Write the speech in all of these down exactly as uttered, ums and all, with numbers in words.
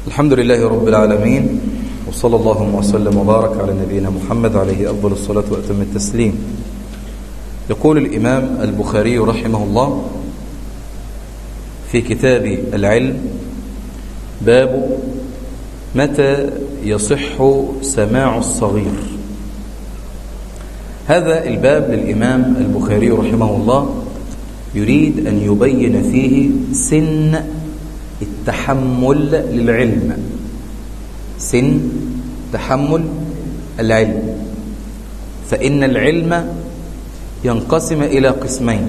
الحمد لله رب العالمين، وصلى الله وسلم وبارك على نبينا محمد عليه أفضل الصلاة وأتم التسليم. يقول الإمام البخاري رحمه الله في كتاب العلم: باب متى يصح سماع الصغير. هذا الباب للإمام البخاري رحمه الله يريد أن يبين فيه سن التحمل للعلم، سن تحمل العلم. فإن العلم ينقسم إلى قسمين،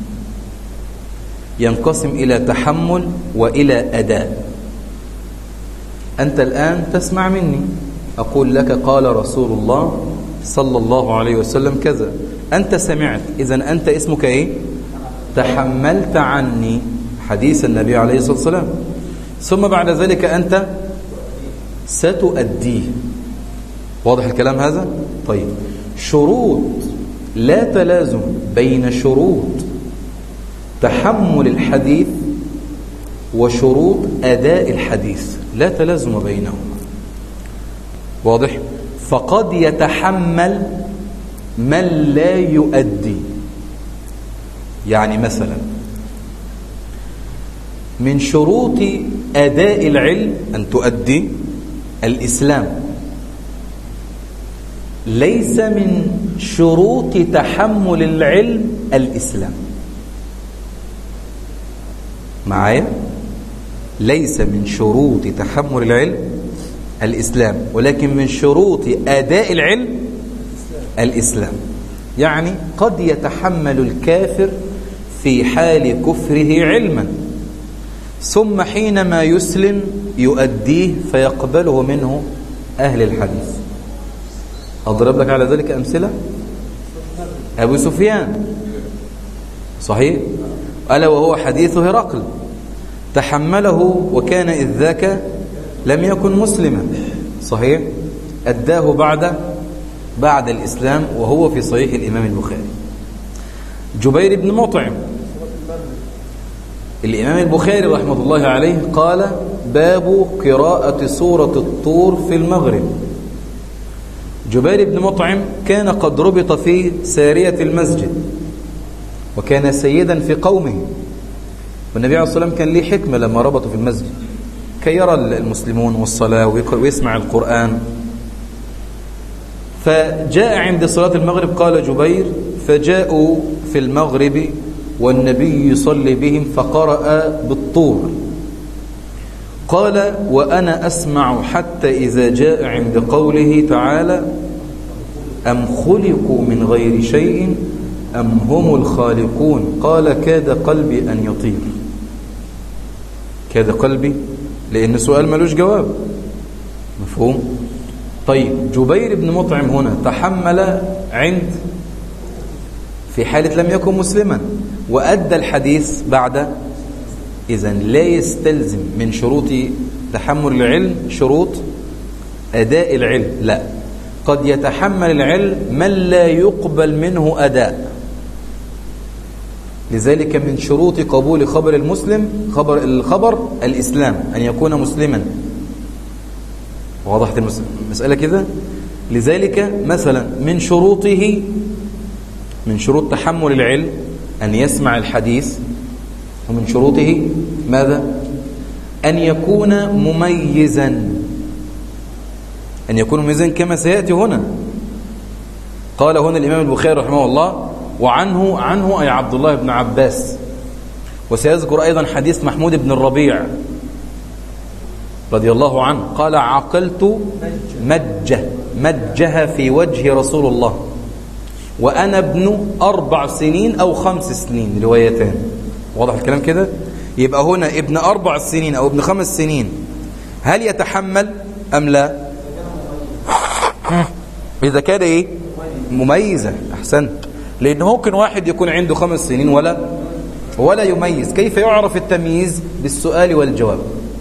ينقسم إلى تحمل وإلى أداء. أنت الآن تسمع مني، أقول لك قال رسول الله صلى الله عليه وسلم كذا، أنت سمعت، إذن أنت اسمك إيه؟ تحملت عني حديث النبي عليه الصلاة والسلام. ثم بعد ذلك أنت ستؤديه. واضح الكلام هذا؟ طيب، شروط لا تلازم بين شروط تحمل الحديث وشروط أداء الحديث، لا تلازم بينهما. واضح؟ فقد يتحمل من لا يؤدي. يعني مثلا من شروط أداء العلم أن تؤدي الإسلام، ليس من شروط تحمل العلم الإسلام. معايا؟ ليس من شروط تحمل العلم الإسلام، ولكن من شروط أداء العلم الإسلام. يعني قد يتحمل الكافر في حال كفره علما، ثم حينما يسلم يؤديه فيقبله منه أهل الحديث. أضرب لك على ذلك أمثلة. أبو سفيان، صحيح؟ ألا وهو حديث هرقل، تحمله وكان إذ ذاك لم يكن مسلما، صحيح؟ أداه بعد بعد الإسلام، وهو في صحيح الإمام البخاري. جبير بن مطعم، الإمام البخاري رحمة الله عليه قال: باب قراءة سورة الطور في المغرب. جبير بن مطعم كان قد ربط في سارية المسجد، وكان سيدا في قومه، والنبي عليه الصلاة والسلام كان ليه حكمة لما ربطه في المسجد، كي يرى المسلمون والصلاة ويسمع القرآن. فجاء عند صلاة المغرب، قال جبير: فجاءوا في المغرب والنبي يصلي بهم فقرأ بالطور. قال: وأنا أسمع حتى إذا جاء عند قوله تعالى: أم خلقوا من غير شيء أم هم الخالقون، قال: كاد قلبي أن يطير. كاد قلبي، لأن سؤال ملوش جواب، مفهوم؟ طيب، جبير بن مطعم هنا تحمل عند في حالة لم يكن مسلما، وأدى الحديث بعد. إذن لا يستلزم من شروط تحمل العلم شروط أداء العلم، لا، قد يتحمل العلم من لا يقبل منه أداء. لذلك من شروط قبول خبر المسلم خبر الخبر الإسلام، أن يكون مسلما. وضحت المسألة كده؟ لذلك مثلا من شروطه، من شروط تحمل العلم أن يسمع الحديث، ومن شروطه ماذا؟ أن يكون مميزا، أن يكون مميزا كما سيأتي هنا. قال هنا الإمام البخاري رحمه الله: وعنه عنه أي عبد الله بن عباس. وسيذكر أيضا حديث محمود بن الربيع رضي الله عنه، قال: عقلت مجه مجه في وجه رسول الله وأنا ابن أربع سنين أو خمس سنين، روايتان. واضح الكلام كده؟ يبقى هنا ابن أربع سنين أو ابن خمس سنين، هل يتحمل أم لا؟ إذا كان إيه؟ مميزا. أحسنت. لأن ممكن واحد يكون عنده خمس سنين ولا ولا يميز. كيف يعرف التمييز؟ بالسؤال والجواب،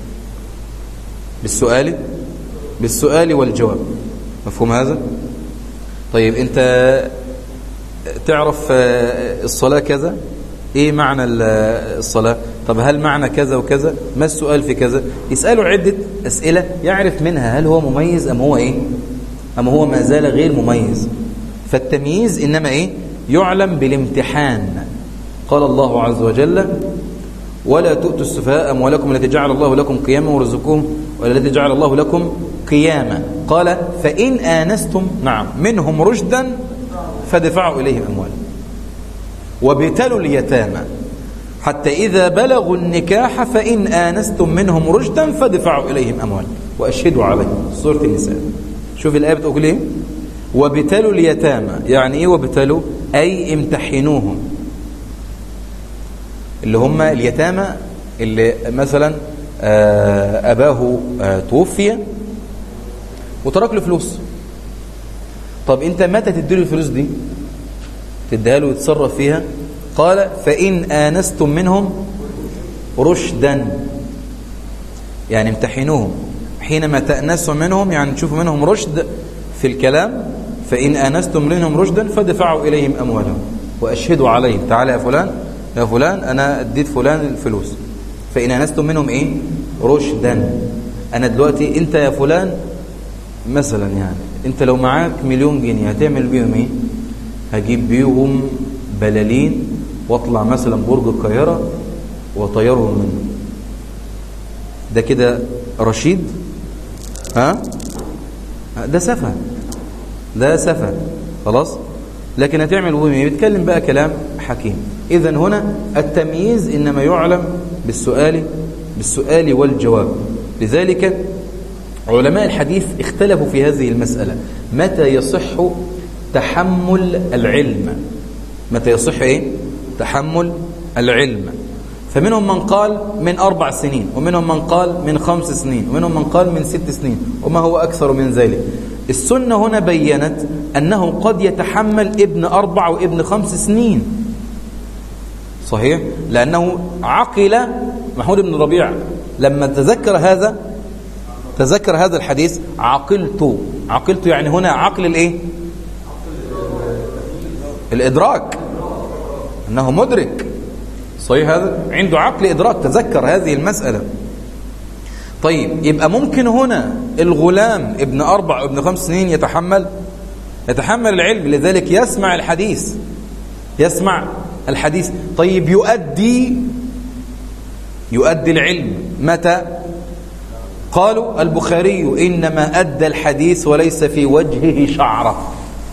بالسؤال بالسؤال والجواب. مفهوم هذا؟ طيب، أنت تعرف الصلاة كذا، إيه معنى الصلاة؟ طب هل معنى كذا وكذا؟ ما السؤال في كذا؟ يسأله عدة أسئلة يعرف منها هل هو مميز أم هو إيه؟ أم هو ما زال غير مميز. فالتمييز إنما إيه؟ يعلم بالامتحان. قال الله عز وجل: ولا تؤتوا السفهاء أموالكم التي جعل الله لكم قياما وارزقوهم والتي جعل الله لكم قياما. قال: فإن آنستم نعم منهم رشدا فدفعوا إليهم أموالهم وابتلوا اليتامى حتى إذا بلغوا النكاح فإن آنستم منهم رشدا فدفعوا إليهم أموالهم وأشهدوا عليهم. سورة النساء. شوف الآية بتقول إيه؟ وابتلوا اليتامى. يعني إيه وابتلوا؟ أي امتحنوهم، اللي هم اليتامى اللي مثلا أباه توفي وترك له فلوس. طب أنت متى تديله الفلوس دي؟ تديها له ويتصرف فيها. قال: فإن آنستم منهم رشدا، يعني امتحنوهم حينما تأنسوا منهم، يعني تشوفوا منهم رشد في الكلام. فإن آنستم منهم رشدا فدفعوا إليهم أموالهم وأشهدوا عليهم. تعالى يا فلان يا فلان أنا اديت فلان الفلوس. فإن آنستم منهم إيه؟ رشدا. أنا دلوقتي أنت يا فلان مثلا، يعني أنت لو معاك مليون جنيه هتعمل بيهم إيه؟ هجيب بيهم بلالين واطلع مثلا برج القاهرة وطيرهم منه. ده كده رشيد؟ ها؟ ده سفه، ده سفه خلاص. لكن هتعمل بيهم ايه؟ بيتكلم بقى كلام حكيم. إذن هنا التمييز إنما يعلم بالسؤال بالسؤال والجواب. لذلك علماء الحديث اختلفوا في هذه المسألة: متى يصح تحمل العلم؟ متى يصح ايه؟ تحمل العلم. فمنهم من قال من أربع سنين، ومنهم من قال من خمس سنين، ومنهم من قال من ست سنين، وما هو أكثر من ذلك. السنة هنا بيّنت أنه قد يتحمل ابن أربع وابن خمس سنين. صحيح؟ لأنه عقل محمود بن ربيع لما تذكر هذا تذكر هذا الحديث: عقلت. عقلت يعني هنا عقل الايه؟ الإدراك، أنه مدرك. صحيح؟ هذا عنده عقل إدراك، تذكر هذه المسألة. طيب، يبقى ممكن هنا الغلام ابن أربع وابن خمس سنين يتحمل يتحمل العلم، لذلك يسمع الحديث يسمع الحديث. طيب، يؤدي يؤدي العلم متى؟ قالوا البخاري: إنما أدى الحديث وليس في وجهه شعرة.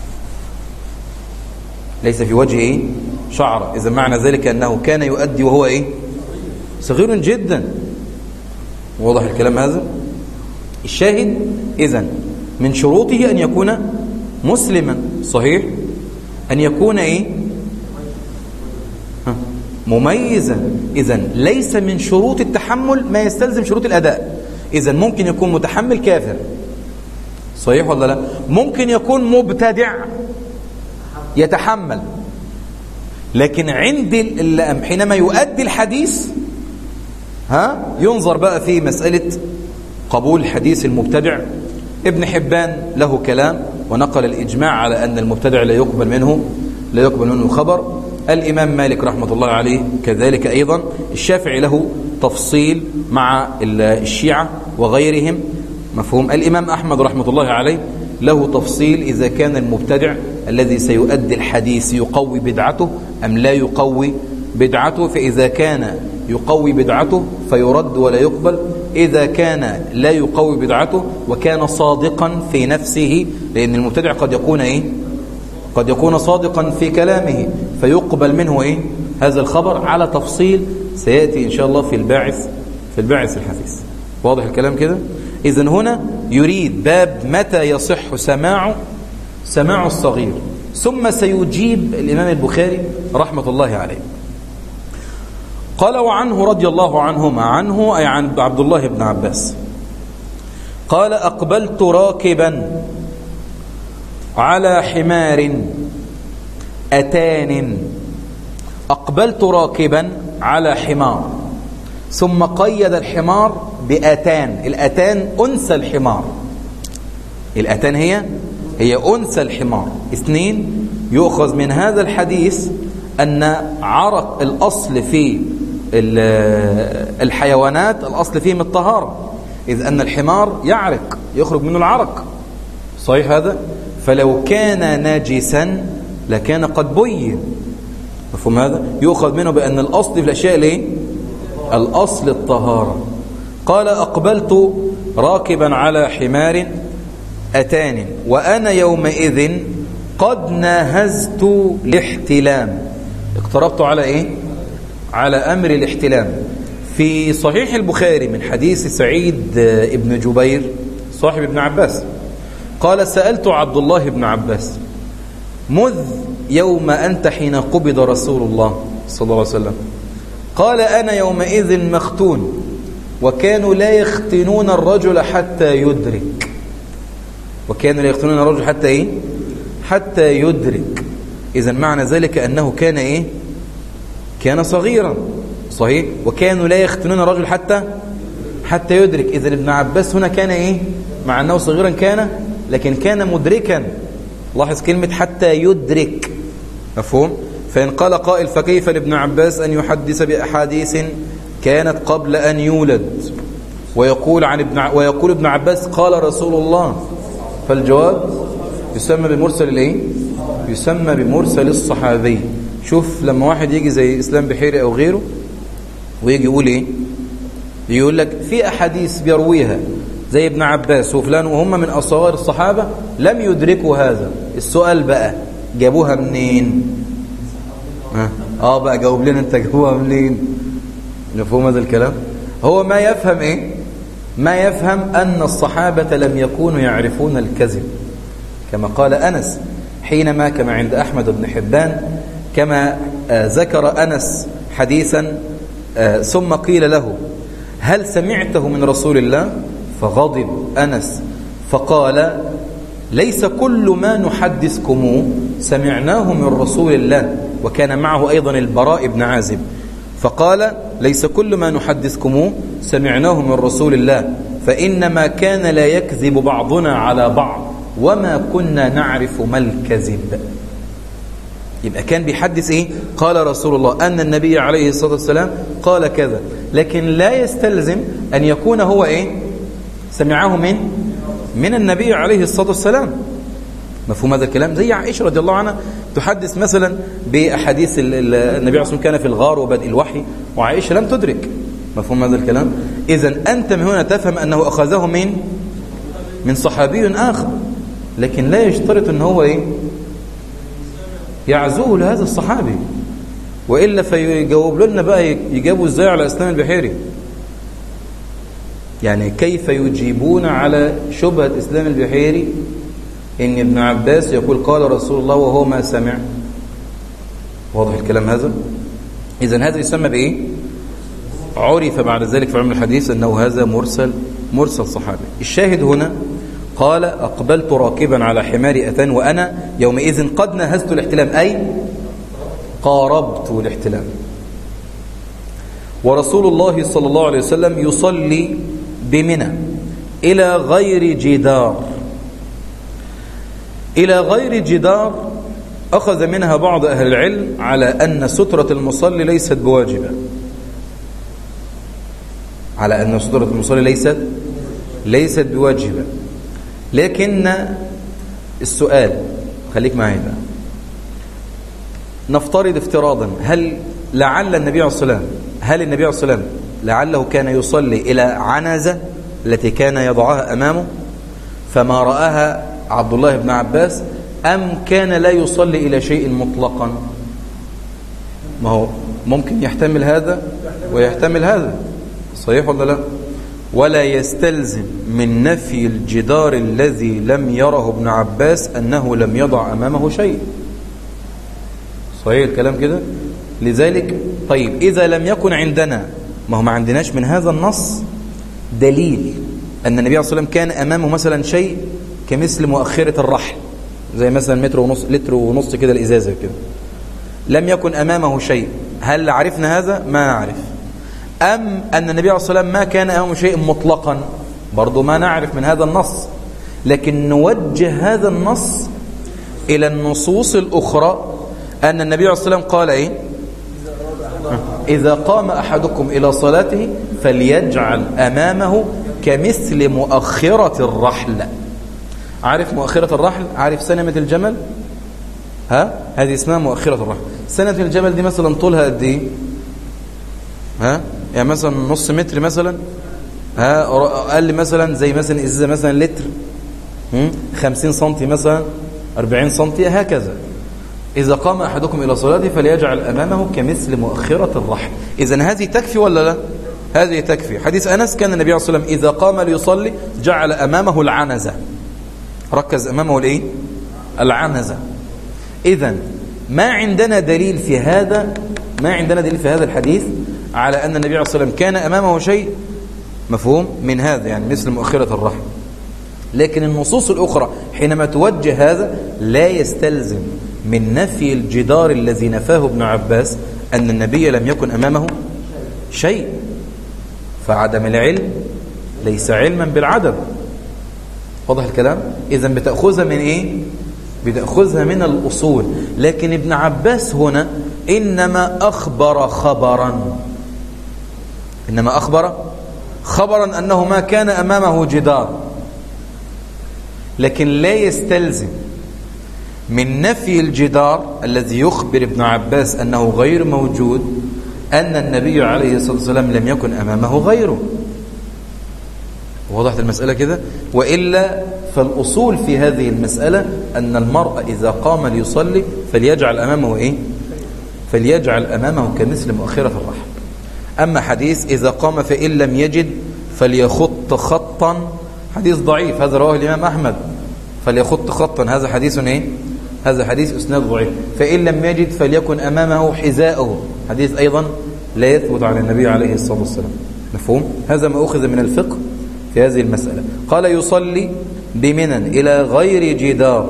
ليس في وجهه شعرة. إذا معنى ذلك أنه كان يؤدي وهو إيه؟ صغير جدا. واضح الكلام هذا؟ الشاهد إذن من شروطه أن يكون مسلما. صحيح؟ أن يكون إيه؟ مميزا. إذن ليس من شروط التحمل ما يستلزم شروط الأداء. إذن ممكن يكون متحمل كافر. صحيح ولا لا؟ ممكن يكون مبتدع يتحمل، لكن عند حينما يؤدي الحديث ها ينظر بقى في مسألة قبول حديث المبتدع. ابن حبان له كلام ونقل الإجماع على أن المبتدع لا يقبل منه لا يقبل منه خبر. الإمام مالك رحمة الله عليه كذلك أيضا. الشافعي له تفصيل مع الشيعة وغيرهم. مفهوم؟ الإمام أحمد رحمة الله عليه له تفصيل إذا كان المبتدع الذي سيؤدي الحديث يقوي بدعته أم لا يقوي بدعته. فإذا كان يقوي بدعته فيرد ولا يقبل. إذا كان لا يقوي بدعته وكان صادقا في نفسه، لأن المبتدع قد يكون إيه؟ قد يكون صادقا في كلامه فيقبل منه إيه؟ هذا الخبر على تفصيل سيأتي إن شاء الله في الباعث في الباعث الحديث. واضح الكلام كده؟ إذن هنا يريد باب متى يصح سماع سماع الصغير، ثم سيجيب الإمام البخاري رحمة الله عليه. قال: وعنه رضي الله عنهما، عنه أي عن عبد الله بن عباس قال: أقبلت راكبا على حمار أتان. أقبلت راكبا على حمار، ثم قيد الحمار بأتان. الأتان أنثى الحمار. الأتان هي هي أنثى الحمار. اثنين، يؤخذ من هذا الحديث أن عرق الأصل في الحيوانات الأصل فيهم الطهارة، إذ أن الحمار يعرق يخرج منه العرق، صحيح هذا؟ فلو كان ناجسا لكان قد بين، مفهوم هذا؟ يؤخذ منه بأن الأصل في الأشياء ليه؟ الأصل الطهارة. قال أقبلت راكبا على حمار أتان وأنا يومئذ قد ناهزت الاحتلام. اقتربت على إيه؟ على أمر الاحتلام. في صحيح البخاري من حديث سعيد ابن جبير صاحب ابن عباس قال سألت عبد الله بن عباس مذ يوم أنت حين قبض رسول الله صلى الله عليه وسلم؟ قال أنا يومئذ مختون وكانوا لا يختنون الرجل حتى يدرك. وكانوا لا يختنون الرجل حتى إيه؟ حتى يدرك. إذن معنى ذلك أنه كان إيه؟ كان صغيرا، صحيح؟ وكانوا لا يختنون الرجل حتى حتى يدرك. إذن ابن عباس هنا كان إيه؟ مع أنه صغيرا كان، لكن كان مدركا. لاحظ كلمة حتى يدرك، مفهوم؟ فإن قال قائل فكيف لابن عباس أن يحدث بأحاديث كانت قبل أن يولد ويقول عن ابن ع... ويقول ابن عباس قال رسول الله؟ فالجواب يسمى بمرسل الايه؟ يسمى بمرسل الصحابي. شوف لما واحد يجي زي اسلام بحيري او غيره ويجي يقول ايه؟ يقول لك في احاديث بيرويها زي ابن عباس وفلان وهم من اصغر الصحابه لم يدركوا هذا. السؤال بقى جابوها منين؟ ها؟ اه بقى جاوب لنا انت، جابوها منين؟ مفهوم هذا الكلام؟ هو ما يفهم ايه؟ ما يفهم ان الصحابه لم يكونوا يعرفون الكذب، كما قال انس حينما كما عند احمد بن حبان كما آه ذكر انس حديثا آه ثم قيل له هل سمعته من رسول الله؟ فغضب انس فقال ليس كل ما نحدثكم سمعناه من رسول الله. وكان معه ايضا البراء بن عازب فقال ليس كل ما نحدثكم سمعناه من رسول الله فإنما كان لا يكذب بعضنا على بعض وما كنا نعرف ما الكذب. يبقى كان بيحدث ايه؟ قال رسول الله أن النبي عليه الصلاة والسلام قال كذا، لكن لا يستلزم أن يكون هو ايه؟ سمعه من من النبي عليه الصلاة والسلام. مفهوم هذا الكلام؟ زي عائشة رضي الله عنها تحدث مثلا بأحاديث النبي عليه الصلاة والسلام كان في الغار وبدء الوحي وعائشة لم تدرك. مفهوم هذا الكلام؟ إذن أنت من هنا تفهم أنه أخذه من من صحابي آخر، لكن لا يشترط أنه هو إيه؟ يعزوه لهذا الصحابي، وإلا فيجاوب لنا بقى يجابوا إزاي على إسلام البحيري؟ يعني كيف يجيبون على شبهة إسلام البحيري إن ابن عباس يقول قال رسول الله وهو ما سمع؟ واضح الكلام هذا؟ إذن هذا يسمى بإيه؟ عرف بعد ذلك في علم الحديث أنه هذا مرسل مرسل صحابي. الشاهد هنا قال أقبلت راكبا على حمار أتان وأنا يومئذ قد نهزت الاحتلام، أي قاربت الاحتلام. ورسول الله صلى الله عليه وسلم يصلي بمنى إلى غير جدار. إلى غير جدار أخذ منها بعض أهل العلم على أن سترة المصلي ليست بواجبة، على أن سترة المصلي ليست ليست بواجبة. لكن السؤال خليك معي بقى، نفترض افتراضا هل لعل النبي عليه الصلاة والسلام هل النبي عليه الصلاة والسلام لعله كان يصلي إلى عنزة التي كان يضعها أمامه فما رآها عبد الله بن عباس، أم كان لا يصلي إلى شيء مطلقا؟ ما هو ممكن يحتمل هذا ويحتمل هذا، صحيح ولا لا؟ ولا يستلزم من نفي الجدار الذي لم يره ابن عباس أنه لم يضع أمامه شيء، صحيح الكلام كده؟ لذلك طيب إذا لم يكن عندنا، ما هو ما عندناش من هذا النص دليل أن النبي عليه الصلاة والسلام كان أمامه مثلا شيء كمثل مؤخرة الرحل، زي مثلا متر ونص لتر ونص كده الإزازة كده، لم يكن أمامه شيء، هل عرفنا هذا؟ ما نعرف. أم أن النبي عليه الصلاة والسلام ما كان أمامه شيء مطلقا؟ برضو ما نعرف من هذا النص، لكن نوجه هذا النص إلى النصوص الأخرى أن النبي عليه الصلاة والسلام قال إيه؟ إذا قام أحدكم إلى صلاته فليجعل أمامه كمثل مؤخرة الرحل. عارف مؤخرة الرحل؟ عارف سنمة الجمل؟ ها؟ هذه اسمها مؤخرة الرحل. سنة الجمل دي مثلا طولها قد ايه؟ ها؟ يعني مثلا نص متر مثلا، ها؟ أقل مثلا زي مثلا إزازة مثلا لتر، خمسين سنتي مثلا، أربعين سنتي، هكذا. إذا قام أحدكم إلى صلاته فليجعل أمامه كمثل مؤخرة الرحل. إذن هذه تكفي ولا لا؟ هذه تكفي. حديث أنس كان النبي صلى الله عليه وسلم إذا قام ليصلي جعل أمامه العنزة. ركز أمامه الإيه؟ العنزة. إذن ما عندنا دليل في هذا، ما عندنا دليل في هذا الحديث على أن النبي صلى الله عليه وسلم كان أمامه شيء مفهوم من هذا، يعني مثل مؤخرة الرحل. لكن النصوص الأخرى حينما توجه هذا لا يستلزم من نفي الجدار الذي نفاه ابن عباس أن النبي لم يكن أمامه شيء. فعدم العلم ليس علما بالعدم. واضح الكلام؟ إذن بتأخذها من إيه؟ بتأخذها من الأصول. لكن ابن عباس هنا إنما أخبر خبرا، إنما أخبر خبرا أنه ما كان أمامه جدار، لكن لا يستلزم من نفي الجدار الذي يخبر ابن عباس أنه غير موجود أن النبي عليه الصلاة والسلام لم يكن أمامه غيره. وضحت المسألة كده؟ وإلا فالأصول في هذه المسألة أن المرء إذا قام ليصلي فليجعل أمامه إيه؟ فليجعل أمامه كمثل مؤخرة الرحل. أما حديث إذا قام فإن لم يجد فليخط خطا، حديث ضعيف، هذا رواه الإمام أحمد. فليخط خطا هذا حديث إيه؟ هذا حديث إسناد ضعيف. فإن لم يجد فليكن أمامه حذاؤه، حديث أيضا لا يثبت عن النبي عليه الصلاة والسلام. مفهوم؟ هذا ما أخذ من الفقه في هذه المسألة. قال يصلي بمنى إلى غير جدار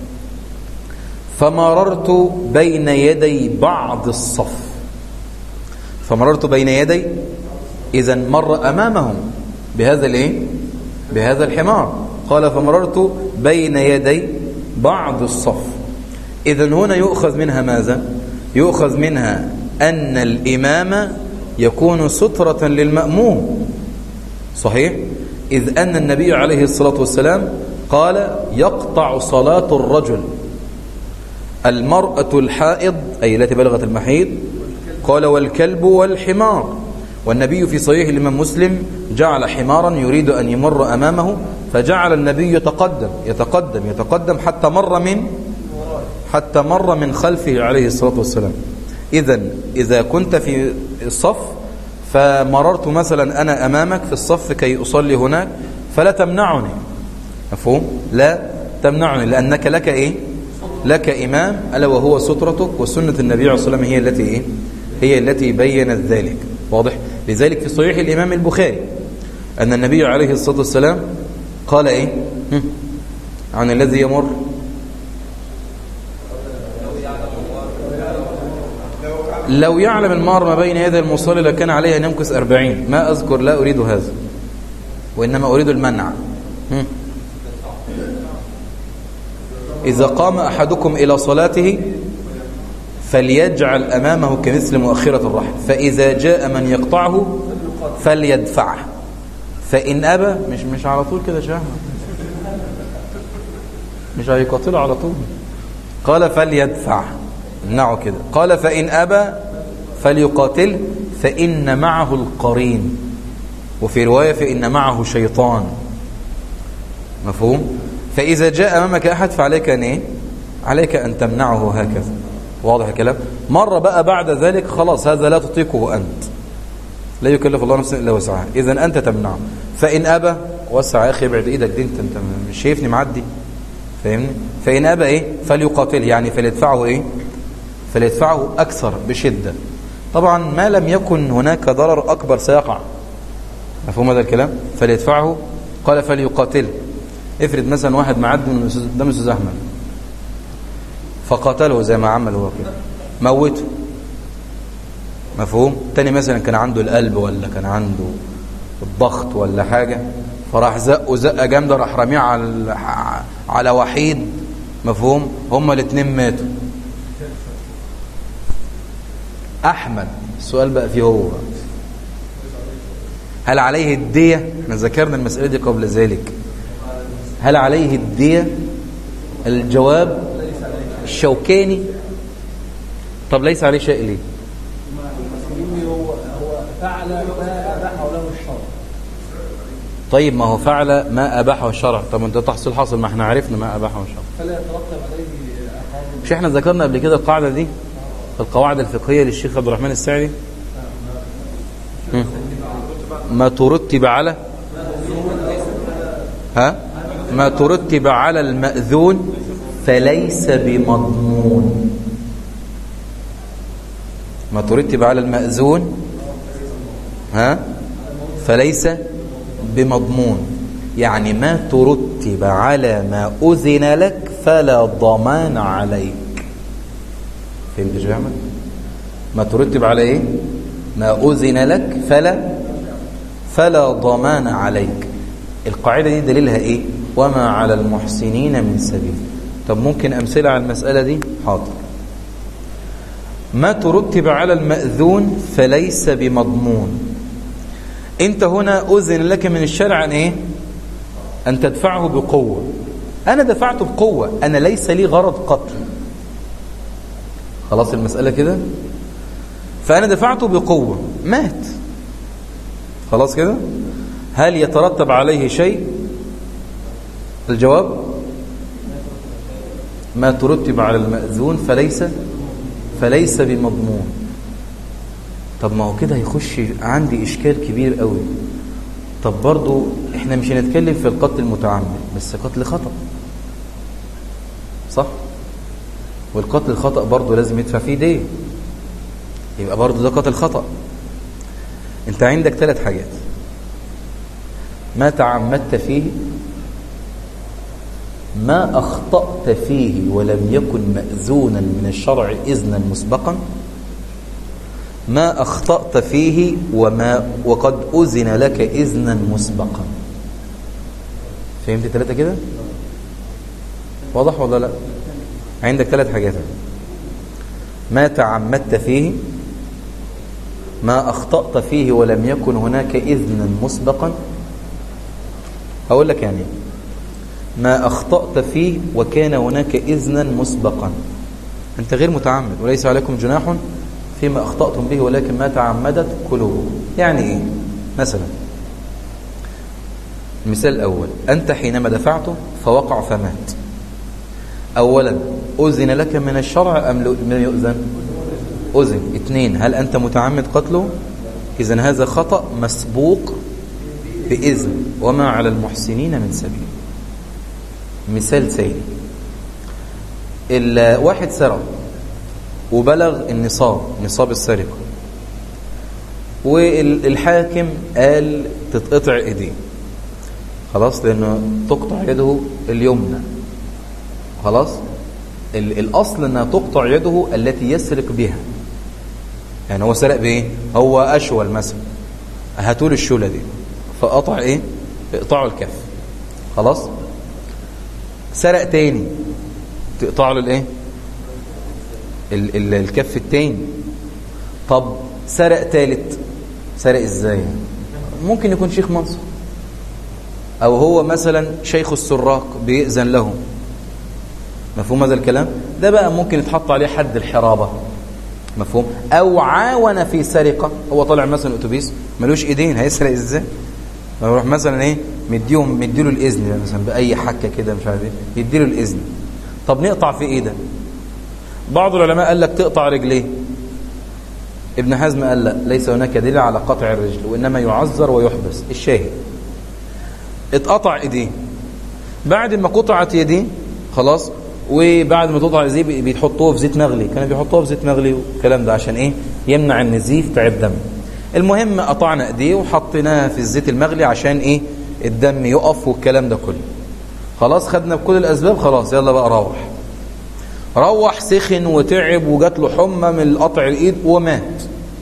فمررت بين يدي بعض الصف. فمررت بين يدي، إذن مر أمامهم بهذا الإيه؟ بهذا الحمار. قال فمررت بين يدي بعض الصف. إذن هنا يؤخذ منها ماذا؟ يؤخذ منها أن الإمام يكون سترة للمأموم. صحيح؟ إذ أن النبي عليه الصلاة والسلام قال يقطع صلاة الرجل المرأة الحائض، أي التي بلغت المحيض، قال والكلب والحمار. والنبي في صحيح الإمام مسلم جعل حمارا يريد أن يمر أمامه، فجعل النبي يتقدم يتقدم يتقدم حتى مر من حتى مر من خلفه عليه الصلاة والسلام. إذن إذا كنت في الصف فمررت مثلا أنا أمامك في الصف كي أصلي هناك فلا تمنعني. مفهوم؟ لا تمنعني، لأنك لك إيه؟ لك إمام، ألا وهو سترتك، وسنة النبي عليه الصلاة والسلام هي التي إيه؟ هي التي بينت ذلك. واضح؟ لذلك في صحيح الإمام البخاري أن النبي عليه الصلاة والسلام قال إيه؟ عن الذي يمر لو يعلم المار ما بين يدي المصلي لكان عليه أن يمكث أربعين. ما أذكر، لا أريد هذا، وإنما أريد المنع. إذا قام أحدكم إلى صلاته فليجعل أمامه كمثل مؤخرة الرحل، فإذا جاء من يقطعه فليدفعه، فإن أبى، مش مش على طول كده شاه، مش هيقاتله على طول. قال فليدفع، امنعه كده. قال فإن أبى فليقاتل فإن معه القرين، وفي رواية فإن معه شيطان. مفهوم؟ فإذا جاء أمامك أحد فعليك أن إيه؟ عليك أن تمنعه هكذا. واضح الكلام؟ مرة بقى بعد ذلك خلاص هذا لا تطيقه أنت، لا يكلف الله نفسا إلا وسعها، إذن أنت تمنعه. فإن أبى، وسع يا أخي، ابعد إيدك دي، أنت أنت مش شايفني معدي، فاهمني؟ فإن أبى إيه؟ فليقاتل، يعني فليدفعه إيه؟ فليدفعه أكثر بشدة. طبعا ما لم يكن هناك ضرر أكبر سيقع. مفهوم هذا الكلام؟ فليدفعه. قال فليقاتل. افرض مثلا واحد معدي من قدام أستاذ أحمد فقاتله زي ما عمل هو كده، موته. مفهوم؟ تاني مثلا كان عنده القلب ولا كان عنده الضغط ولا حاجة، فراح زقه زقه جامده، راح رميه على على وحيد. مفهوم؟ هما الاثنين ماتوا. احمد السؤال بقى فيه هو هل عليه الدية؟ احنا ذكرنا المسألة دي قبل ذلك. هل عليه الدية؟ الجواب الشوكاني. طب ليس عليه شيء ليه؟ هو فعل ما أباحه له الشرع. طيب ما هو فعل ما أباحه الشرع. طب انت تحصل حاصل، ما احنا عرفنا ما أباحه الشرع. فلا يترتب عليه أحكام. مش احنا ذكرنا قبل كده القاعدة دي في القواعد الفقهية للشيخ عبد الرحمن السعدي؟ ما ترتب على ها ما ترتب على المأذون فليس بمضمون. ما ترتب على المأذون ها فليس بمضمون، يعني ما ترتب على ما أذن لك فلا ضمان عليك. فهمت يا جماعة؟ ما ترتب على ايه؟ ما أذن لك فلا فلا ضمان عليك. القاعدة دي دليلها ايه؟ وما على المحسنين من سبيل. طب ممكن أمثلة على المسألة دي؟ حاضر. ما ترتب على المأذون فليس بمضمون. انت هنا أذن لك من الشرع أن ايه؟ أن تدفعه بقوة. أنا دفعته بقوة، أنا ليس لي غرض قتل. خلاص المسألة كده؟ فأنا دفعته بقوة، مات. خلاص كده؟ هل يترتب عليه شيء؟ الجواب ما ترتب على المأذون فليس فليس بمضمون. طب ما هو كده هيخش عندي إشكال كبير قوي. طب برضو احنا مش هنتكلم في القتل المتعمد، بس قتل خطأ، صح؟ والقتل الخطأ برضو لازم يدفع فيه دية، يبقى برضو ده قتل خطأ. انت عندك ثلاث حاجات: ما تعمدت فيه، ما أخطأت فيه ولم يكن مأذونا من الشرع إذنا مسبقا، ما أخطأت فيه وما وقد أذن لك إذنا مسبقا. فهمت ثلاثة كده؟ واضح ولا لا؟ عندك ثلاث حاجات: ما تعمدت فيه، ما أخطأت فيه ولم يكن هناك إذنا مسبقا. هقول لك يعني ما أخطأت فيه وكان هناك إذنا مسبقا، أنت غير متعمد وليس عليكم جناح فيما أخطأتم به ولكن ما تعمدت قلوبكم. يعني إيه؟ مثلا المثال الأول: أنت حينما دفعته فوقع فمات، أولا أذن لك من الشرع أم لم يؤذن؟ أذن. اثنين: هل أنت متعمد قتله؟ إذن هذا خطأ مسبوق بإذن، وما على المحسنين من سبيل. مثال ثاني: الواحد سرق وبلغ النصاب، نصاب السرقة، والحاكم قال تتقطع ايديه، خلاص، لأنه تقطع يده اليمنى. خلاص، الأصل أنها تقطع يده التي يسرق بها. يعني هو سرق بإيه؟ هو أشول مثلا، هاتوا له الشولة دي، فقطع إيه؟ اقطعوا الكف. خلاص، سرق تاني، تقطع له الإيه؟ ال ال الكف التاني. طب سرق تالت، سرق إزاي؟ ممكن يكون شيخ منصب، أو هو مثلا شيخ السراق بيأذن له. مفهوم هذا الكلام؟ ده بقى ممكن يتحط عليه حد الحرابة. مفهوم؟ أو عاون في سرقة، هو طالع مثلا أتوبيس ملوش إيدين، هيسرق إزاي؟ يروح مثلا إيه؟ مديهم مديله الإذن مثلا بأي حكة كده، مش عارف إيه، يديله الإذن. طب نقطع في إيه ده؟ بعض العلماء قال لك تقطع رجليه. ابن حزم قال لا، ليس هناك دليل على قطع الرجل، وإنما يعذر ويحبس. الشاهد اتقطع إيديه. بعد ما قطعت يديه خلاص، وبعد ما تقطع يديه بيحطوه في زيت مغلي، كانوا بيحطوه في زيت مغلي والكلام ده عشان ايه؟ يمنع النزيف بتاع الدم. المهم قطعنا ايديه وحطيناها في الزيت المغلي عشان ايه؟ الدم يقف والكلام ده كله. خلاص، خدنا بكل الاسباب، خلاص يلا بقى روح. روح سخن وتعب وجات له حمى من قطع الايد ومات.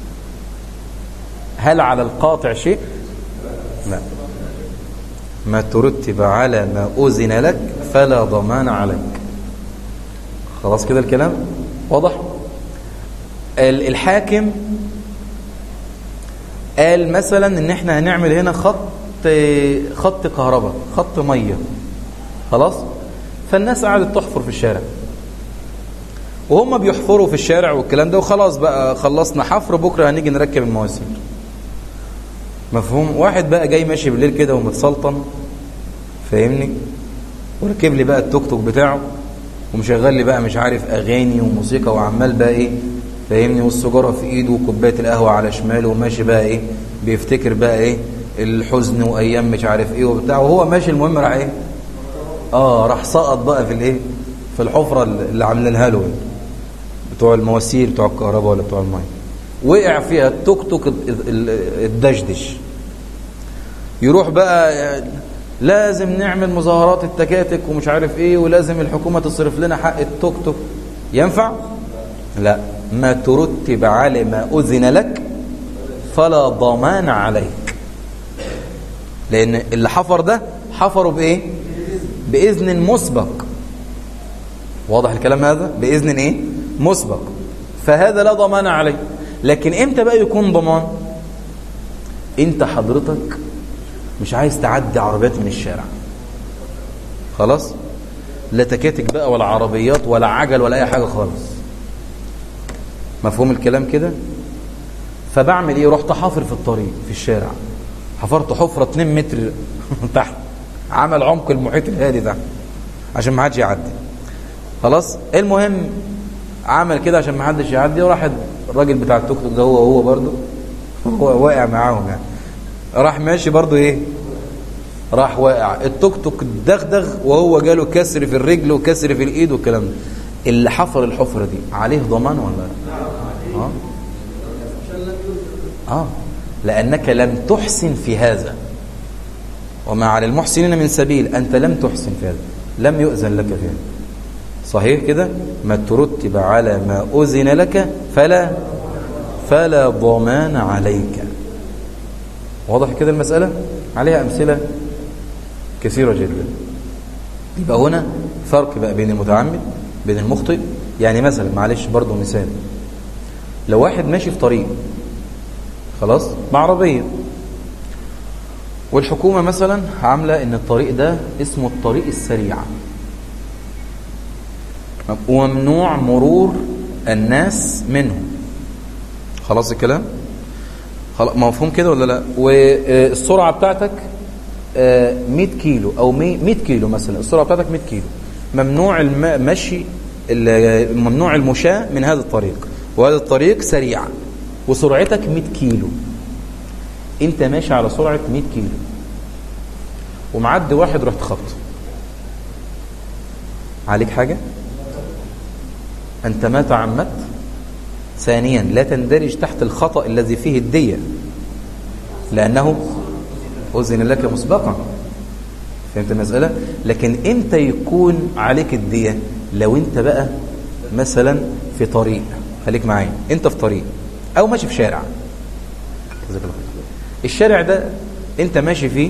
هل على القاطع شيء؟ لا. ما ترتب على ما أذن لك فلا ضمان عليك. خلاص كده الكلام واضح؟ الحاكم قال مثلا ان احنا هنعمل هنا خط خط كهرباء، خط ميه، خلاص. فالناس قعدت تحفر في الشارع، وهم بيحفروا في الشارع والكلام ده، وخلاص بقى خلصنا حفر، بكره هنيجي نركب المواسير. مفهوم؟ واحد بقى جاي ماشي بالليل كده ومتسلطن، فاهمني، وركب لي بقى التوك توك بتاعه ومشغل لي بقى مش عارف اغاني وموسيقى، وعمال بقى ايه، فاهمني، والسيجاره في ايده وكوبايه القهوه على شماله، وماشي بقى ايه، بيفتكر بقى ايه الحزن وايام مش عارف ايه وبتاع، وهو ماشي المهم راح ايه، اه راح سقط بقى في الايه، في الحفره اللي عاملينها له بتوع المواسير بتوع الكهرباء ولا بتوع الميه، وقع فيها التوك توك الدشدش. يروح بقى لازم نعمل مظاهرات التكاتك ومش عارف ايه، ولازم الحكومه تصرف لنا حق التوك توك. ينفع؟ لا. ما ترتب على ما اذن لك فلا ضمان عليك، لان اللي حفر ده حفروا بايه؟ باذن مسبق. واضح الكلام هذا؟ باذن ايه؟ مسبق. فهذا لا ضمان عليه. لكن امتى بقى يكون ضمان؟ انت حضرتك مش عايز تعدي عربيات من الشارع، خلاص، لا تكاتك بقى ولا عربيات ولا عجل ولا اي حاجه خالص. مفهوم الكلام كده؟ فبعمل ايه؟ رحت حافر في الطريق في الشارع، حفرت حفره اتنين متر تحت، عمل عمق المحيط الهادي تحت عشان ما حدش يعدي، خلاص. المهم عمل كده عشان ما حدش يعدي، وراح الراجل بتاع التوك توك ده هو هو برضه هو واقع معاهم يعني، راح ماشي برضه ايه، راح واقع التوك توك دغدغ، وهو جاله كسر في الرجل وكسر في الايد والكلام ده. اللي حفر الحفره دي عليه ضمان ولا لا؟ اه اه لانك لم تحسن في هذا، وما على المحسنين من سبيل. انت لم تحسن في هذا، لم يؤذن لك فيه، صحيح كده؟ ما ترتب على ما أذن لك فلا فلا ضمان عليك. واضح كده المسألة؟ عليها أمثلة كثيرة جدا. يبقى هنا فرق بقى بين المتعمد بين المخطئ. يعني مثلا معلش برضو مثال، لو واحد ماشي في طريق، خلاص، بعربية، والحكومة مثلا عاملة ان الطريق ده اسمه الطريق السريع، وممنوع مرور الناس منه، خلاص الكلام؟ خلاص، مفهوم كده ولا لا؟ والسرعة بتاعتك مية كيلو او مية كيلو مثلا، السرعة بتاعتك مية كيلو، ممنوع المشي، ممنوع المشاة من هذا الطريق، وهذا الطريق سريع وسرعتك مية كيلو. انت ماشي على سرعة مية كيلو ومعدي واحد رحت خبطه، عليك حاجة؟ أنت ما تعمدت. ثانيا لا تندرج تحت الخطأ الذي فيه الدية، لأنه أذن لك مسبقا. فهمت المسألة؟ لكن إمتى يكون عليك الدية؟ لو أنت بقى مثلا في طريق، خليك معايا، أنت في طريق أو ماشي في شارع، الشارع ده أنت ماشي فيه،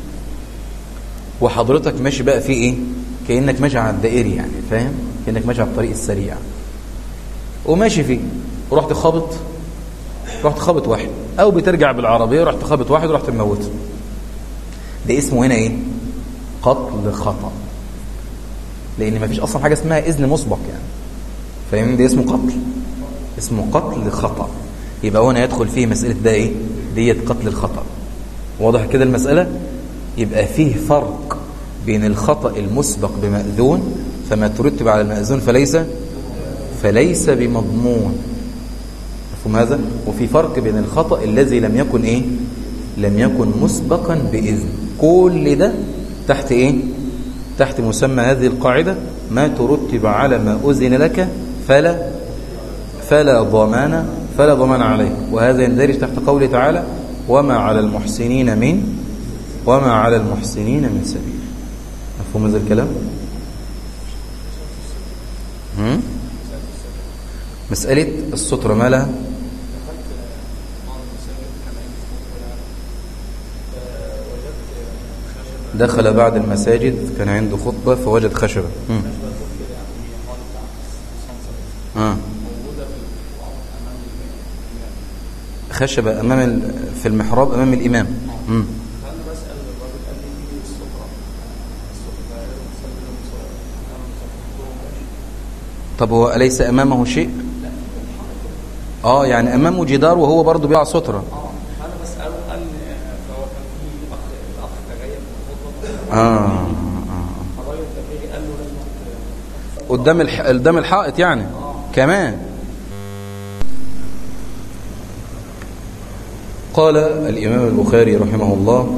وحضرتك ماشي بقى فيه إيه؟ كأنك ماشي على الدائري، يعني فاهم؟ كأنك ماشي على الطريق السريع وماشي فيه، ورحت خابط رحت خابط واحد، او بترجع بالعربيه ورحت خابط واحد ورحت مموته. ده اسمه هنا ايه؟ قتل خطأ، لان ما فيش اصلا حاجه اسمها اذن مسبق يعني، فاهمين؟ ده اسمه قتل، اسمه قتل خطأ. يبقى هنا يدخل فيه مساله ده ايه؟ ديت قتل الخطأ. واضح كده المساله؟ يبقى فيه فرق بين الخطأ المسبق بمأذون، فما ترتب على المأذون فليس فليس بمضمون، مفهوم هذا؟ وفي فرق بين الخطأ الذي لم يكن ايه؟ لم يكن مسبقا بإذن. كل ده تحت ايه؟ تحت مسمى هذه القاعدة: ما ترتب على ما أذن لك فلا فلا ضمان فلا ضمان عليه. وهذا يندرج تحت قوله تعالى: وما على المحسنين من وما على المحسنين من سبيل. مفهوم هذا الكلام؟ هم؟ مسألة السترة مالها؟ دخل بعد المساجد، كان عنده خطبة فوجد خشبة. آه. خشبة أمام ال... في المحراب أمام الإمام. مم. أنا بسأل الراجل قال لي دي السفرة السفرة طب هو أليس أمامه شيء؟ آه يعني أمامه جدار وهو برضه بيقع سترة. اه أنا بسأله قال لي فهو كان في أخ الأخ كان جاي من الخطبة. آه آه الراجل كان بيجي قال له لازم قدام الح... قدام الحائط يعني. آه. كمان. قال الإمام البخاري رحمه الله: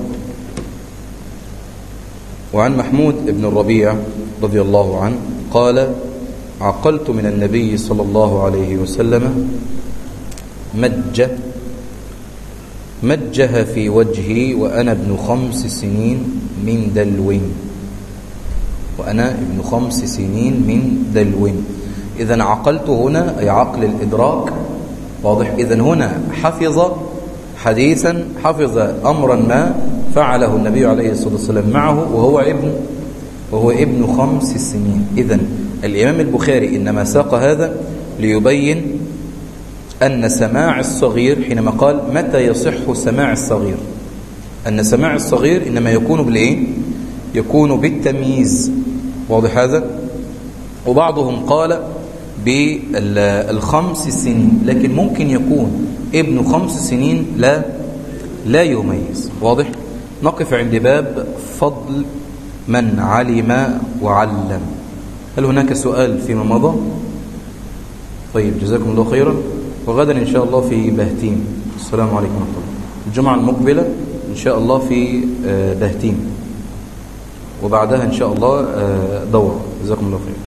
وعن محمود بن الربيع رضي الله عنه قال: عقلت من النبي صلى الله عليه وسلم مجة مجها في وجهي وأنا ابن خمس سنين من دلو وأنا ابن خمس سنين من دلو. إذن عقلت هنا أي عقل الإدراك. واضح؟ إذن هنا حفظ حديثا، حفظ أمرا ما فعله النبي عليه الصلاة والسلام معه وهو ابن وهو ابن خمس سنين. إذن الإمام البخاري إنما ساق هذا ليبين أن سماع الصغير، حينما قال متى يصح سماع الصغير، أن سماع الصغير إنما يكون بالإيه؟ يكون بالتمييز. واضح هذا؟ وبعضهم قال بالخمس سنين، لكن ممكن يكون ابن خمس سنين لا لا يميز. واضح؟ نقف عند باب فضل من علم وعلم. هل هناك سؤال فيما مضى؟ طيب جزاكم الله خيرا، وغدا إن شاء الله في بهتيم. السلام عليكم ورحمة الله. الجمعة المقبلة إن شاء الله في بهتيم، وبعدها إن شاء الله دورة. جزاكم الله خيرا.